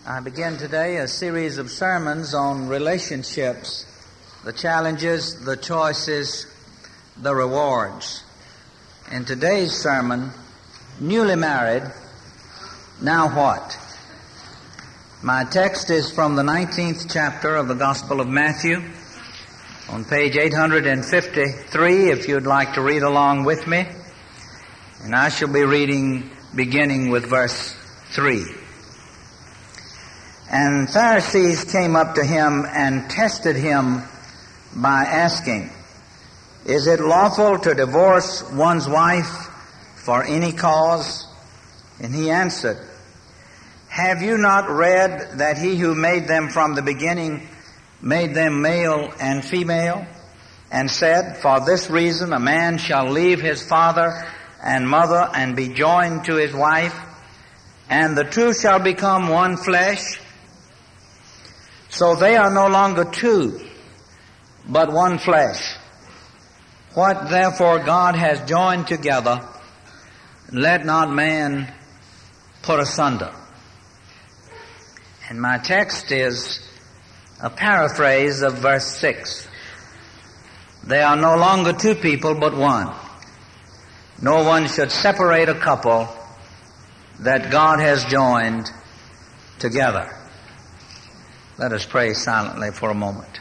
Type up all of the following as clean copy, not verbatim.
I begin today a series of sermons on relationships, the challenges, the choices, the rewards. In today's sermon, newly married, now what? My text is from the 19th chapter of the Gospel of Matthew, on page 853, if you'd like to read along with me. And I shall be reading beginning with verse 3. And Pharisees came up to him and tested him by asking, "Is it lawful to divorce one's wife for any cause?" And he answered, "Have you not read that he who made them from the beginning made them male and female, and said, 'For this reason a man shall leave his father and mother and be joined to his wife, and the two shall become one flesh'? So they are no longer two, but one flesh. What therefore God has joined together, let not man put asunder." And my text is a paraphrase of verse 6. They are no longer two people, but one. No one should separate a couple that God has joined together. Let us pray silently for a moment.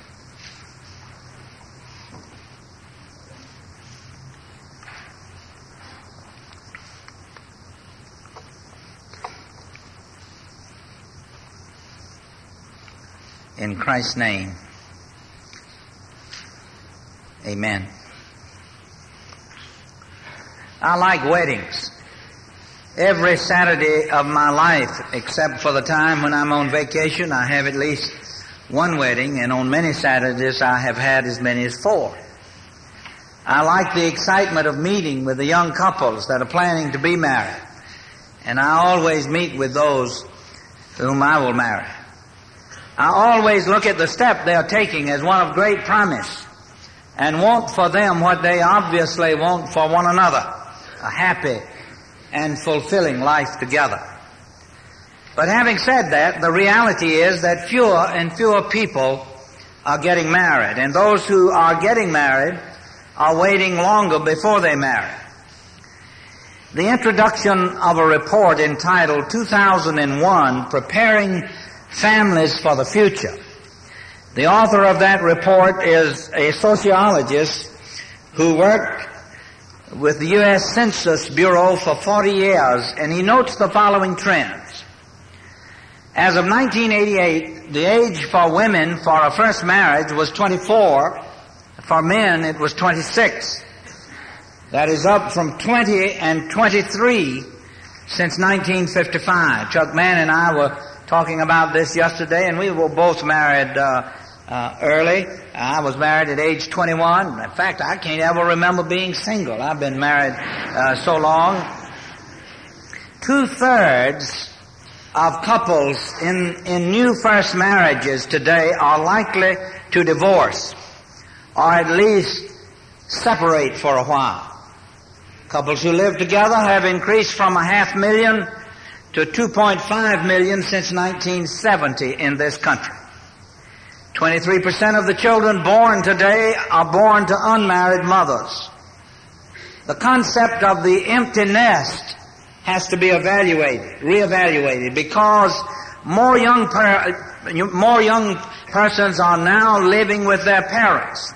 In Christ's name, amen. I like weddings. Every Saturday of my life, except for the time when I'm on vacation, I have at least one wedding, and on many Saturdays I have had as many as 4. I like the excitement of meeting with the young couples that are planning to be married, and I always meet with those whom I will marry. I always look at the step they are taking as one of great promise and want for them what they obviously want for one another, a happy and fulfilling life together. But having said that, the reality is that fewer and fewer people are getting married, and those who are getting married are waiting longer before they marry. The introduction of a report entitled 2001, Preparing Families for the Future. The author of that report is a sociologist who worked with the U.S. Census Bureau for 40 years, and he notes the following trends. As of 1988, the age for women for a first marriage was 24. For men, it was 26. That is up from 20 and 23 since 1955. Chuck Mann and I were talking about this yesterday, and we were both married early. I was married at age 21. In fact, I can't ever remember being single. I've been married so long. 2/3 of couples in new first marriages today are likely to divorce, or at least separate for a while. Couples who live together have increased from 500,000 to 2.5 million since 1970 in this country. 23% of the children born today are born to unmarried mothers. The concept of the empty nest has to be reevaluated, because more young persons are now living with their parents.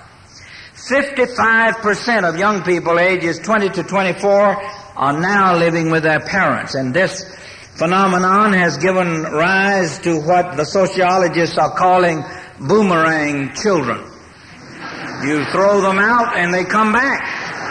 55% of young people ages 20 to 24 are now living with their parents, and this phenomenon has given rise to what the sociologists are calling boomerang children. You throw them out and they come back.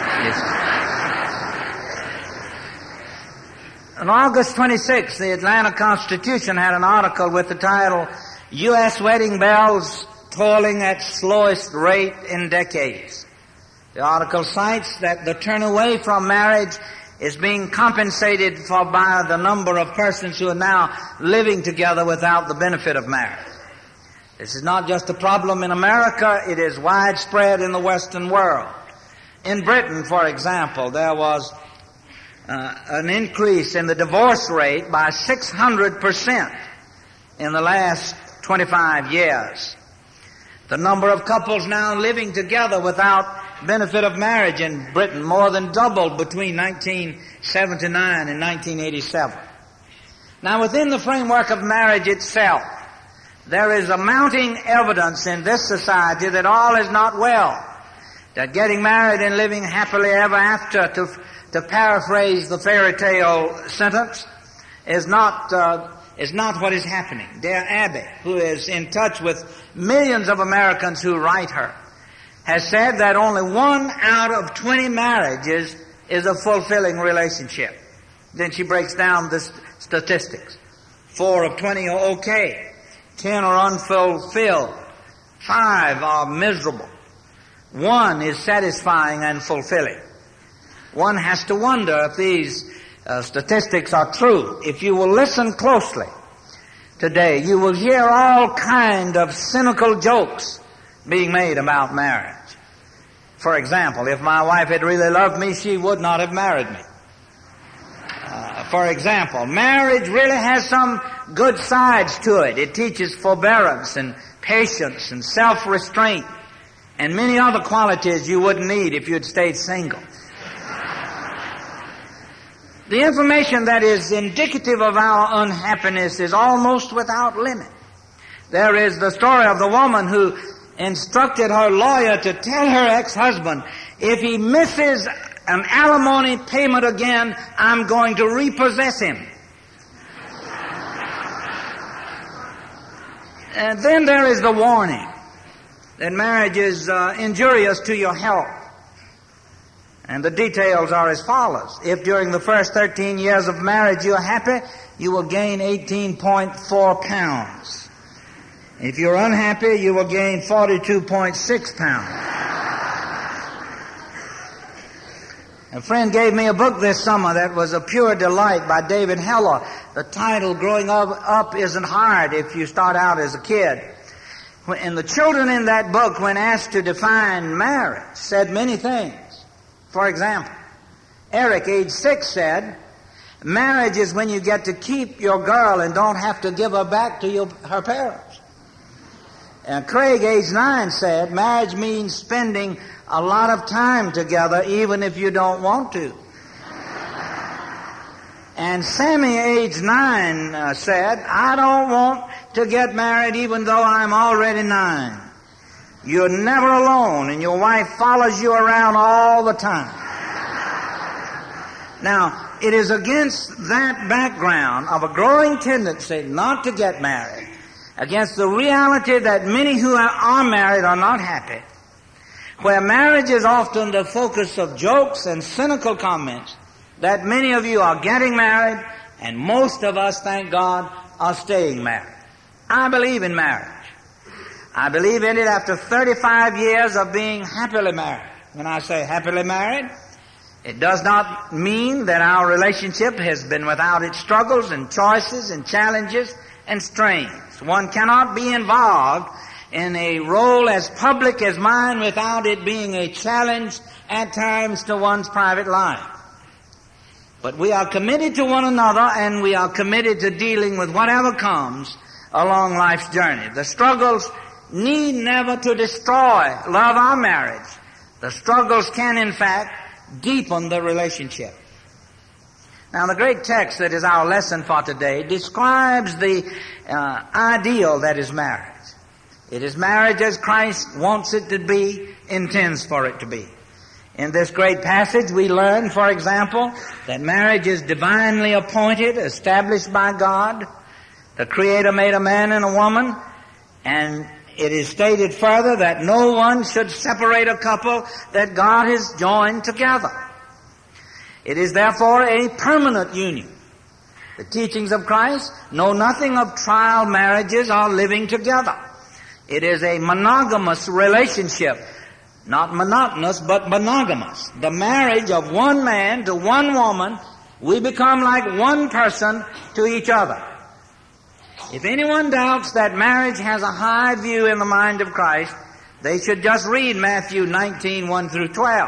On August 26, the Atlanta Constitution had an article with the title, "U.S. Wedding Bells Tolling at Slowest Rate in Decades." The article cites that the turn away from marriage is being compensated for by the number of persons who are now living together without the benefit of marriage. This is not just a problem in America, it is widespread in the Western world. In Britain, for example, there was an increase in the divorce rate by 600% in the last 25 years. The number of couples now living together without benefit of marriage in Britain more than doubled between 1979 and 1987. Now, within the framework of marriage itself, there is a mounting evidence in this society that all is not well, that getting married and living happily ever after, to paraphrase the fairy tale sentence, is not what is happening. Dear Abby, who is in touch with millions of Americans who write her, has said that only 1 out of 20 marriages is a fulfilling relationship. Then she breaks down the statistics. 4 of 20 are okay. 10 are unfulfilled. 5 are miserable. 1 is satisfying and fulfilling. One has to wonder if these statistics are true. If you will listen closely today, you will hear all kind of cynical jokes being made about marriage. For example, if my wife had really loved me, she would not have married me. For example, marriage really has some good sides to it. It teaches forbearance and patience and self-restraint and many other qualities you wouldn't need if you'd stayed single. The information that is indicative of our unhappiness is almost without limit. There is the story of the woman who instructed her lawyer to tell her ex-husband, if he misses an alimony payment again, I'm going to repossess him. And then there is the warning that marriage is injurious to your health. And the details are as follows. If during the first 13 years of marriage you're happy, you will gain 18.4 pounds. If you're unhappy, you will gain 42.6 pounds. A friend gave me a book this summer that was a pure delight by David Heller. The title, Growing Up Isn't Hard if you start out as a kid. And the children in that book, when asked to define marriage, said many things. For example, Eric, age 6, said, marriage is when you get to keep your girl and don't have to give her back to her parents. And Craig, age 9, said, marriage means spending a lot of time together even if you don't want to. And Sammy, age 9, said, I don't want to get married even though I'm already 9. You're never alone, and your wife follows you around all the time. Now, it is against that background of a growing tendency not to get married, against the reality that many who are married are not happy, where marriage is often the focus of jokes and cynical comments, that many of you are getting married, and most of us, thank God, are staying married. I believe in marriage. I believe in it after 35 years of being happily married. When I say happily married, it does not mean that our relationship has been without its struggles and choices and challenges and strains. One cannot be involved in a role as public as mine without it being a challenge at times to one's private life. But we are committed to one another, and we are committed to dealing with whatever comes along life's journey. The struggles need never to destroy love or marriage. The struggles can, in fact, deepen the relationship. Now, the great text that is our lesson for today describes the ideal that is marriage. It is marriage as Christ wants it to be, intends for it to be. In this great passage, we learn, for example, that marriage is divinely appointed, established by God. The Creator made a man and a woman, and it is stated further that no one should separate a couple that God has joined together. It is therefore a permanent union. The teachings of Christ know nothing of trial marriages or living together. It is a monogamous relationship. Not monotonous, but monogamous. The marriage of one man to one woman, we become like one person to each other. If anyone doubts that marriage has a high view in the mind of Christ, they should just read Matthew 19, 1 through 12.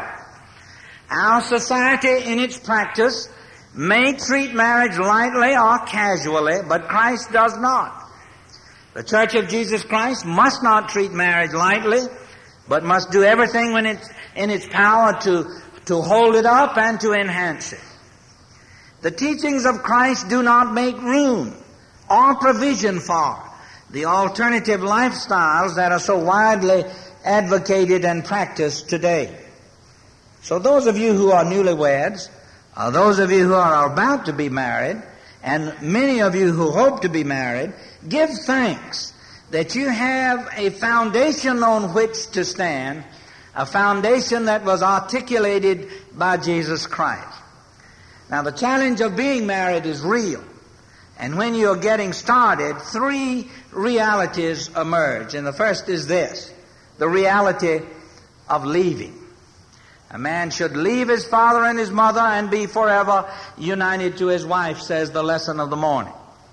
Our society in its practice may treat marriage lightly or casually, but Christ does not. The Church of Jesus Christ must not treat marriage lightly, but must do everything when it's in its power to hold it up and to enhance it. The teachings of Christ do not make room or provision for the alternative lifestyles that are so widely advocated and practiced today. So those of you who are newlyweds, or those of you who are about to be married, and many of you who hope to be married, give thanks that you have a foundation on which to stand, a foundation that was articulated by Jesus Christ. Now, the challenge of being married is real. And when you're getting started, three realities emerge. And the first is this, the reality of leaving. A man should leave his father and his mother and be forever united to his wife, says the lesson of the morning.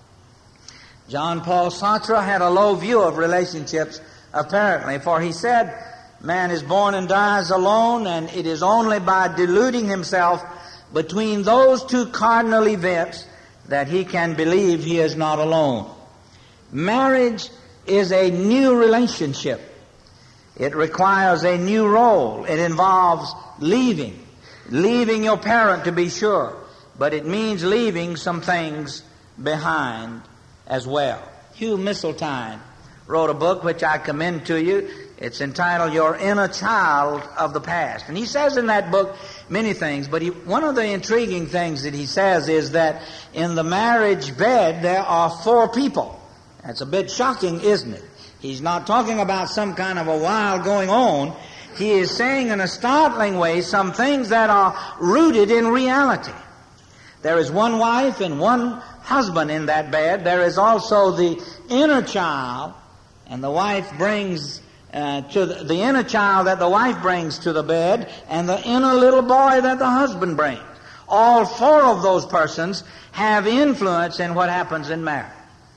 John Paul Sartre had a low view of relationships, apparently, for he said, man is born and dies alone, and it is only by deluding himself between those two cardinal events that he can believe he is not alone. Marriage is a new relationship. It requires a new role. It involves leaving your parent, to be sure, but it means leaving some things behind as well. Hugh Misseltine wrote a book which I commend to you. It's entitled Your Inner Child of the Past. And he says in that book many things, but one of the intriguing things that he says is that in the marriage bed there are 4 people. That's a bit shocking, isn't it? He's not talking about some kind of a wild going on. He is saying in a startling way some things that are rooted in reality. There is one wife and one husband in that bed. There is also the inner child, and the wife brings the inner child that the wife brings to the bed, and the inner little boy that the husband brings. All 4 of those persons have influence in what happens in marriage.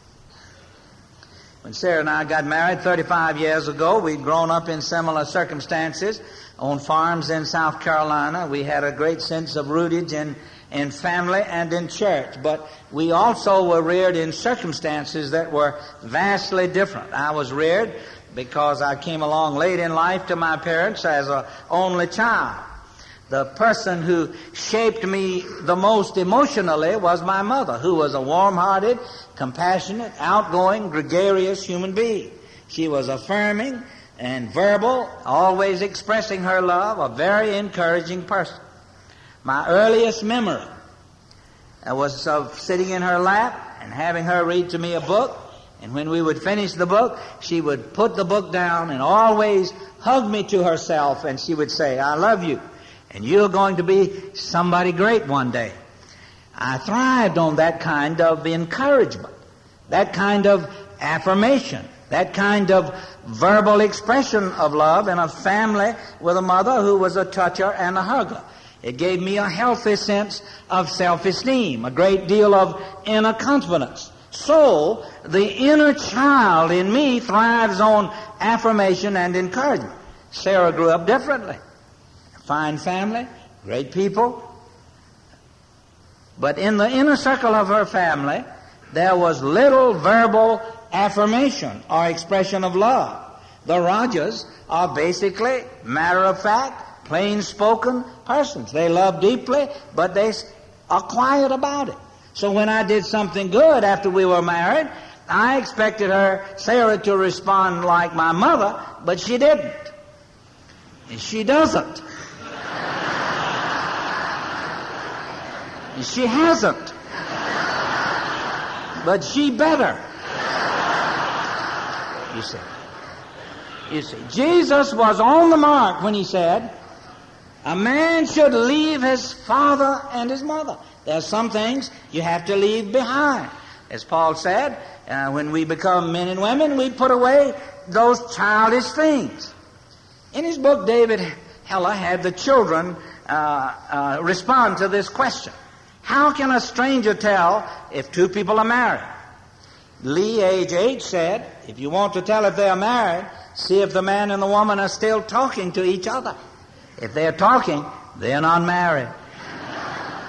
When Sarah and I got married 35 years ago, we'd grown up in similar circumstances on farms in South Carolina. We had a great sense of rootage in family and in church, but we also were reared in circumstances that were vastly different. I was reared because I came along late in life to my parents as an only child. The person who shaped me the most emotionally was my mother, who was a warm-hearted, compassionate, outgoing, gregarious human being. She was affirming and verbal, always expressing her love, a very encouraging person. My earliest memory was of sitting in her lap and having her read to me a book. And when we would finish the book, she would put the book down and always hug me to herself, and she would say, I love you, and you're going to be somebody great one day. I thrived on that kind of encouragement, that kind of affirmation, that kind of verbal expression of love in a family with a mother who was a toucher and a hugger. It gave me a healthy sense of self-esteem, a great deal of inner confidence. So, the inner child in me thrives on affirmation and encouragement. Sarah grew up differently. Fine family, great people. But in the inner circle of her family, there was little verbal affirmation or expression of love. The Rogers are basically matter-of-fact, plain-spoken persons. They love deeply, but they are quiet about it. So when I did something good after we were married, I expected Sarah, to respond like my mother, but she didn't. And she doesn't. And she hasn't. But she better. You see, Jesus was on the mark when he said, a man should leave his father and his mother. There's some things you have to leave behind. As Paul said, when we become men and women, we put away those childish things. In his book, David Heller had the children respond to this question. How can a stranger tell if 2 people are married? Lee, age 8, said, if you want to tell if they are married, see if the man and the woman are still talking to each other. If they're talking, they're not married.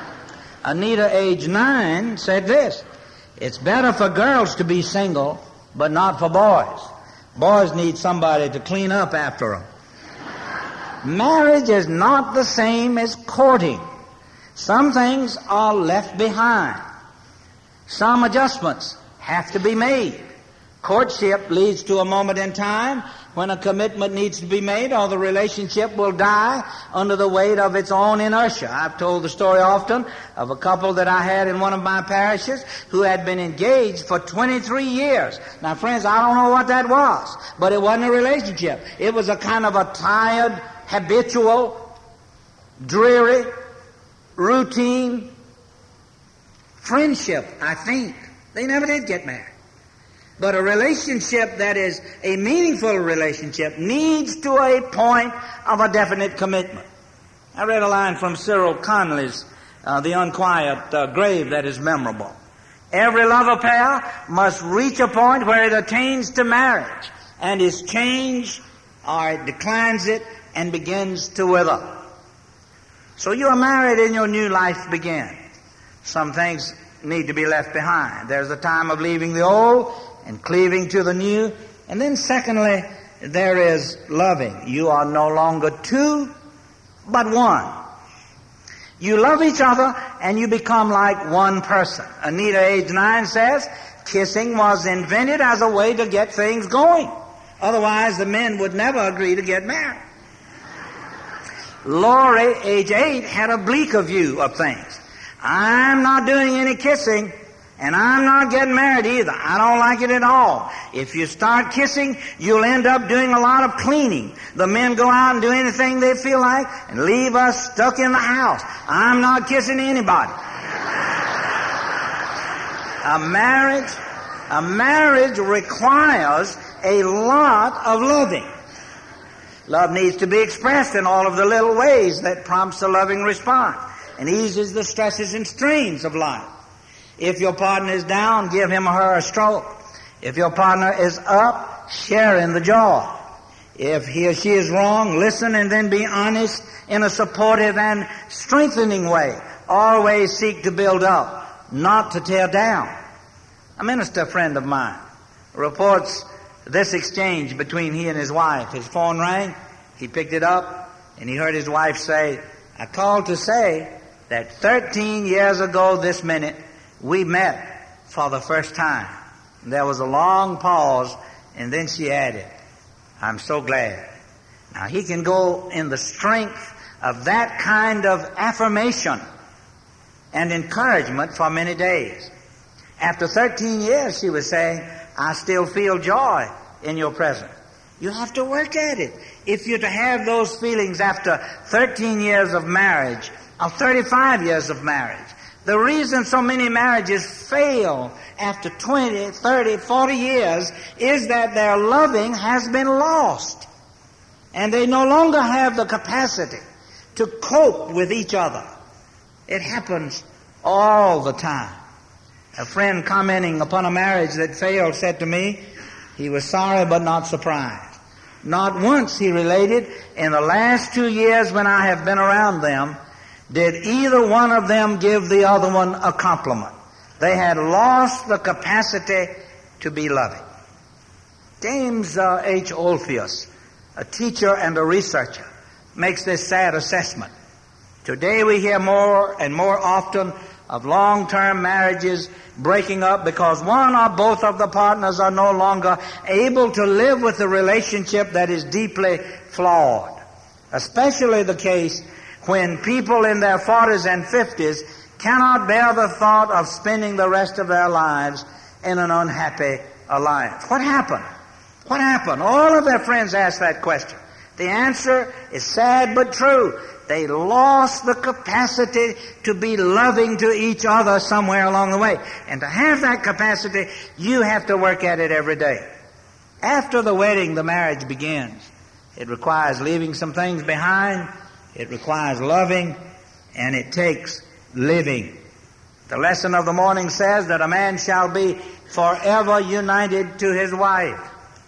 Anita, age 9, said this, it's better for girls to be single but not for boys. Boys need somebody to clean up after them. Marriage is not the same as courting. Some things are left behind. Some adjustments have to be made. Courtship leads to a moment in time when a commitment needs to be made, or the relationship will die under the weight of its own inertia. I've told the story often of a couple that I had in one of my parishes who had been engaged for 23 years. Now, friends, I don't know what that was, but it wasn't a relationship. It was a kind of a tired, habitual, dreary, routine friendship, I think. They never did get married. But a relationship that is a meaningful relationship needs to a point of a definite commitment. I read a line from Cyril Connolly's The Unquiet Grave that is memorable. Every love affair must reach a point where it attains to marriage and is changed, or it declines it and begins to wither. So you are married and your new life begins. Some things need to be left behind. There's a time of leaving the old and cleaving to the new. And then secondly, there is loving. You are no longer two, but one. You love each other and you become like one person. Anita, age 9, says, kissing was invented as a way to get things going. Otherwise, the men would never agree to get married. Laurie, age 8, had a bleaker view of things. I'm not doing any kissing, and I'm not getting married either. I don't like it at all. If you start kissing, you'll end up doing a lot of cleaning. The men go out and do anything they feel like and leave us stuck in the house. I'm not kissing anybody. A marriage requires a lot of loving. Love needs to be expressed in all of the little ways that prompts a loving response and eases the stresses and strains of life. If your partner is down, give him or her a stroke. If your partner is up, share in the joy. If he or she is wrong, listen and then be honest in a supportive and strengthening way. Always seek to build up, not to tear down. A minister friend of mine reports this exchange between he and his wife. His phone rang, he picked it up, and he heard his wife say, I called to say that 13 years ago this minute, we met for the first time. And there was a long pause, and then she added, I'm so glad. Now, he can go in the strength of that kind of affirmation and encouragement for many days. After 13 years, she was saying, I still feel joy in your presence. You have to work at it. If you're to have those feelings after 13 years of marriage, or 35 years of marriage, the reason so many marriages fail after 20, 30, 40 years is that their loving has been lost. And they no longer have the capacity to cope with each other. It happens all the time. A friend commenting upon a marriage that failed said to me, he was sorry but not surprised. Not once, he related, in the last 2 years when I have been around them, did either one of them give the other one a compliment. They had lost the capacity to be loving. James H. Olpheus, a teacher and a researcher, makes this sad assessment. Today we hear more and more often of long-term marriages breaking up because one or both of the partners are no longer able to live with a relationship that is deeply flawed. Especially the case when people in their 40s and 50s cannot bear the thought of spending the rest of their lives in an unhappy alliance. What happened? What happened? All of their friends asked that question. The answer is sad but true. They lost the capacity to be loving to each other somewhere along the way. And to have that capacity, you have to work at it every day. After the wedding, the marriage begins. It requires leaving some things behind. It requires loving, and it takes living. The lesson of the morning says that a man shall be forever united to his wife.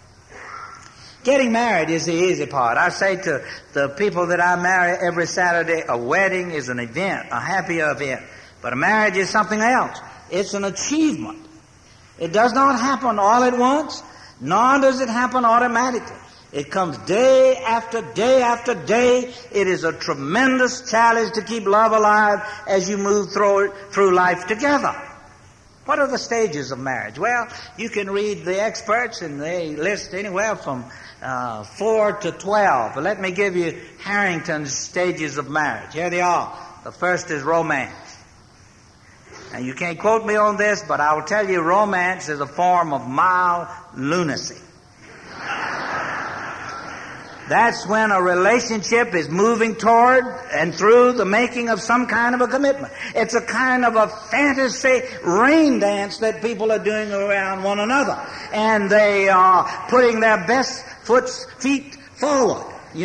Getting married is the easy part. I say to the people that I marry every Saturday, a wedding is an event, a happy event. But a marriage is something else. It's an achievement. It does not happen all at once, nor does it happen automatically. It comes day after day after day. It is a tremendous challenge to keep love alive as you move through life together. What are the stages of marriage? Well, you can read the experts, and they list anywhere from 4 to 12. But let me give you Harrington's stages of marriage. Here they are. The first is romance. And you can't quote me on this, but I will tell you romance is a form of mild lunacy. That's when a relationship is moving toward and through the making of some kind of a commitment. It's a kind of a fantasy rain dance that people are doing around one another. And they are putting their best feet forward. They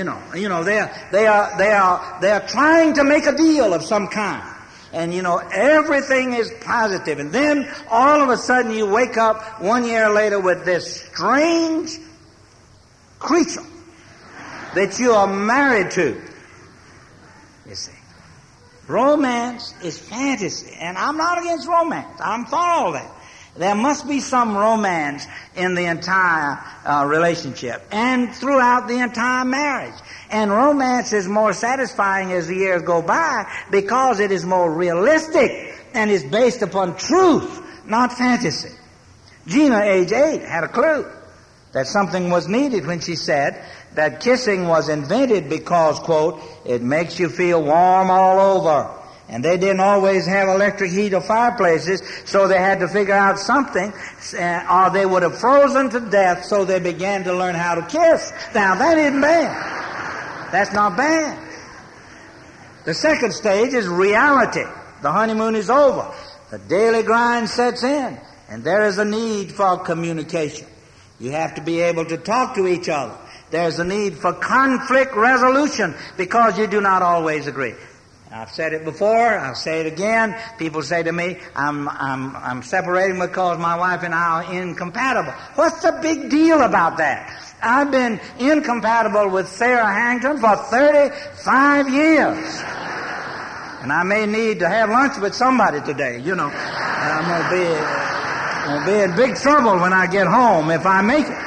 are trying to make a deal of some kind. And everything is positive. And then all of a sudden you wake up 1 year later with this strange creature that you are married to. You see. Romance is fantasy. And I'm not against romance. I'm for all that. There must be some romance in the entire relationship and throughout the entire marriage. And romance is more satisfying as the years go by because it is more realistic and is based upon truth, not fantasy. Gina, age 8, had a clue that something was needed when she said that kissing was invented because, quote, it makes you feel warm all over. And they didn't always have electric heat or fireplaces, so they had to figure out something, or they would have frozen to death, so they began to learn how to kiss. Now, that isn't bad. That's not bad. The second stage is reality. The honeymoon is over. The daily grind sets in, and there is a need for communication. You have to be able to talk to each other. There's a need for conflict resolution because you do not always agree. I've said it before. I'll say it again. People say to me, I'm separating because my wife and I are incompatible. What's the big deal about that? I've been incompatible with Sarah Harrington for 35 years. And I may need to have lunch with somebody today. I'm going to be in big trouble when I get home if I make it.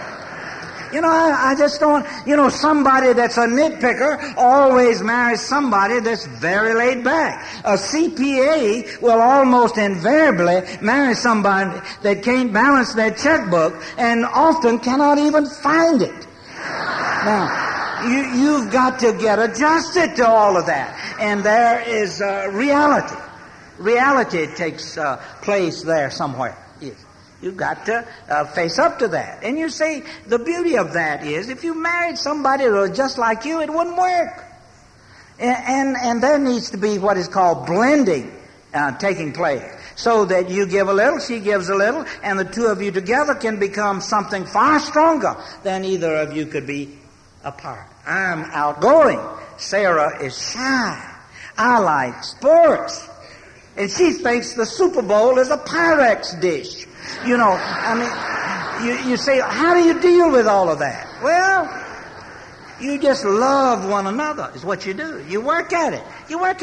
I just don't, somebody that's a nitpicker always marries somebody that's very laid back. A CPA will almost invariably marry somebody that can't balance their checkbook and often cannot even find it. Now, you've got to get adjusted to all of that. And there is reality. Reality takes place there somewhere. Yes. You've got to face up to that. And you see, the beauty of that is if you married somebody that was just like you, it wouldn't work. And there needs to be what is called blending taking place. So that you give a little, she gives a little, and the two of you together can become something far stronger than either of you could be apart. I'm outgoing. Sarah is shy. I like sports. And she thinks the Super Bowl is a Pyrex dish. You say, how do you deal with all of that? Well, you just love one another is what you do. You work at it.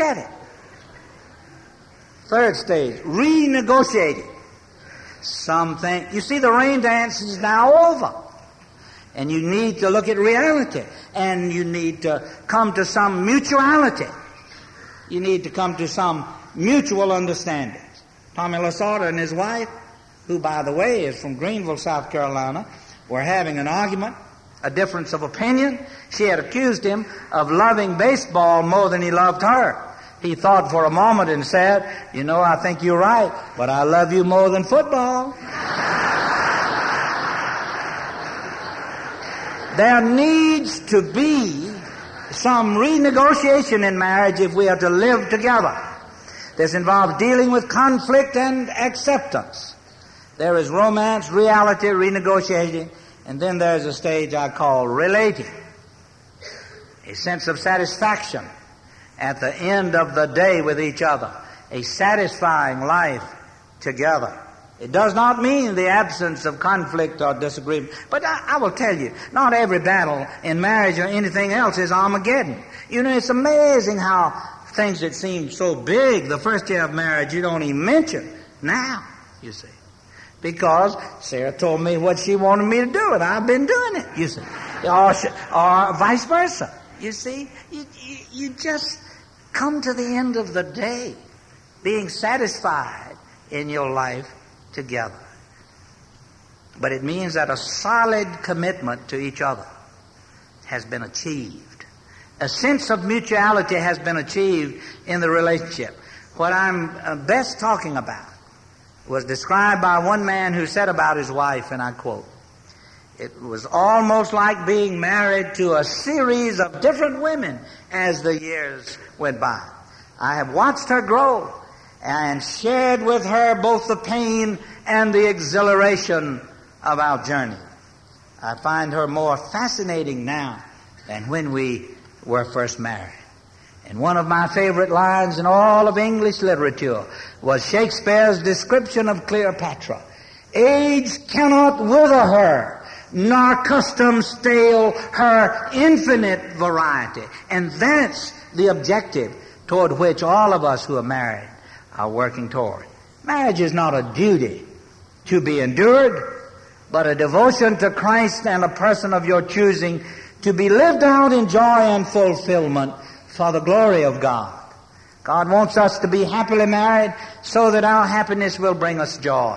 Third stage, renegotiating. You see, the rain dance is now over. And you need to look at reality. And you need to come to some mutuality. You need to come to some mutual understanding. Tommy Lasorda and his wife, who, by the way, is from Greenville, South Carolina, were having an argument, a difference of opinion. She had accused him of loving baseball more than he loved her. He thought for a moment and said, I think you're right, but I love you more than football. There needs to be some renegotiation in marriage if we are to live together. This involves dealing with conflict and acceptance. There is romance, reality, renegotiating, and then there's a stage I call relating. A sense of satisfaction at the end of the day with each other. A satisfying life together. It does not mean the absence of conflict or disagreement. But I will tell you, not every battle in marriage or anything else is Armageddon. It's amazing how things that seem so big the first year of marriage you don't even mention now, you see. because Sarah told me what she wanted me to do, and I've been doing it, you see. Or vice versa. You see, you just come to the end of the day being satisfied in your life together. But it means that a solid commitment to each other has been achieved. A sense of mutuality has been achieved in the relationship. What I'm best talking about was described by one man who said about his wife, and I quote, "It was almost like being married to a series of different women as the years went by. I have watched her grow and shared with her both the pain and the exhilaration of our journey. I find her more fascinating now than when we were first married." And one of my favorite lines in all of English literature was Shakespeare's description of Cleopatra. "Age cannot wither her, nor custom stale her infinite variety." And that's the objective toward which all of us who are married are working toward. Marriage is not a duty to be endured, but a devotion to Christ and a person of your choosing to be lived out in joy and fulfillment for the glory of God. God wants us to be happily married so that our happiness will bring us joy.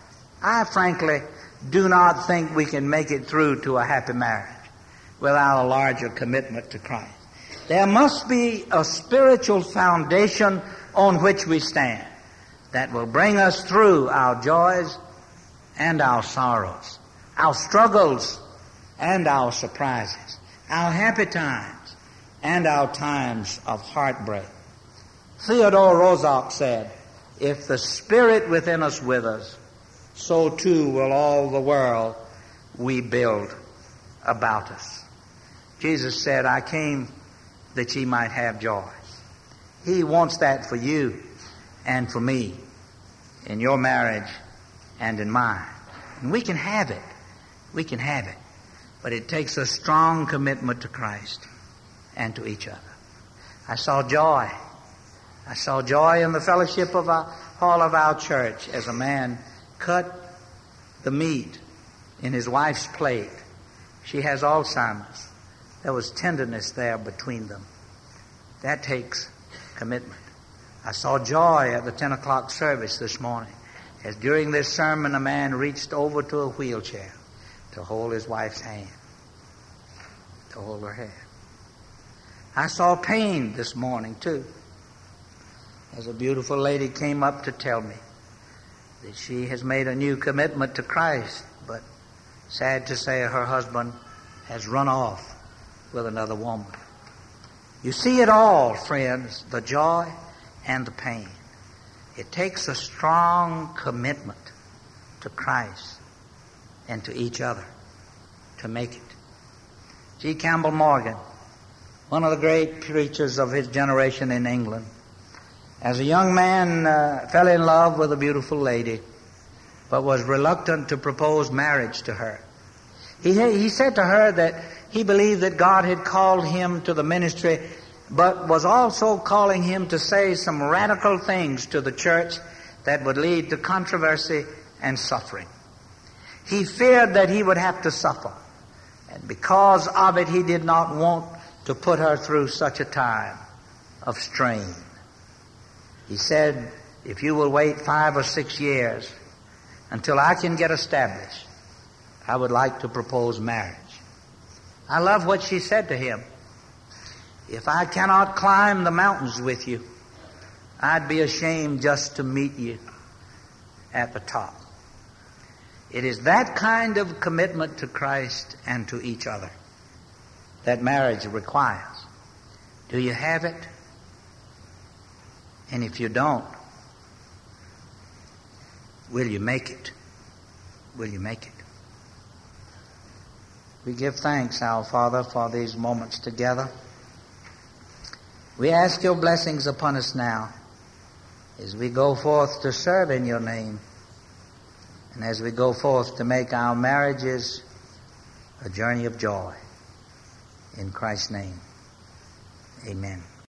I frankly do not think we can make it through to a happy marriage without a larger commitment to Christ. There must be a spiritual foundation on which we stand that will bring us through our joys and our sorrows, our struggles and our surprises, our happy times and our times of heartbreak. Theodore Roosevelt said, "If the spirit within us withers, so too will all the world we build about us." Jesus said, "I came that ye might have joy." He wants that for you and for me in your marriage and in mine. And we can have it. We can have it. But it takes a strong commitment to Christ and to each other. I saw joy. I saw joy in the fellowship of all of our church as a man cut the meat in his wife's plate. She has Alzheimer's. There was tenderness there between them. That takes commitment. I saw joy at the 10 o'clock service this morning as during this sermon a man reached over to a wheelchair to hold his wife's hand, to hold her hand. I saw pain this morning too, as a beautiful lady came up to tell me that she has made a new commitment to Christ, but sad to say her husband has run off with another woman. You see it all, friends, the joy and the pain. It takes a strong commitment to Christ and to each other to make it. G. Campbell Morgan, one of the great preachers of his generation in England, as a young man fell in love with a beautiful lady, but was reluctant to propose marriage to her. He said to her that he believed that God had called him to the ministry, but was also calling him to say some radical things to the church that would lead to controversy and suffering. He feared that he would have to suffer, and because of it he did not want to put her through such a time of strain. He said, "If you will wait 5 or 6 years until I can get established, I would like to propose marriage." I love what she said to him. "If I cannot climb the mountains with you, I'd be ashamed just to meet you at the top." It is that kind of commitment to Christ and to each other that marriage requires. Do you have it? And if you don't, will you make it? Will you make it? We give thanks, our Father, for these moments together. We ask your blessings upon us now as we go forth to serve in your name, and as we go forth to make our marriages a journey of joy. In Christ's name, amen.